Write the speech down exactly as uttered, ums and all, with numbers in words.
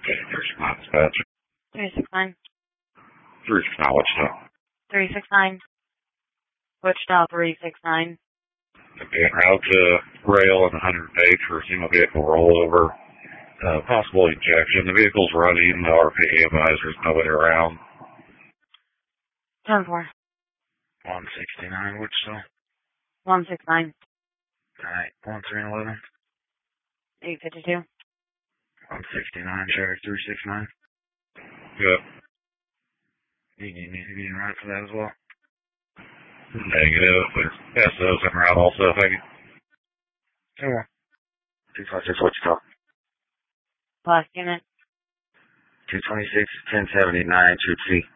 There's my dispatch. three six nine. three six nine, Wichita. three six nine. Wichita three six nine. En route to rail and one hundred eight for a single vehicle rollover. Uh, possible ejection. The vehicle's running. The R P advisor's nobody around. ten four. one sixty-nine, Wichita. one six nine. Alright, one three eleven. eight fifty-two. one sixty-nine, Sheriff three six nine. Good. You need anything right for that as well? Negative. There's S Os en route also, thank you. two one. two five six, Wichita. Last unit. two twenty-six, ten seventy-nine, should see.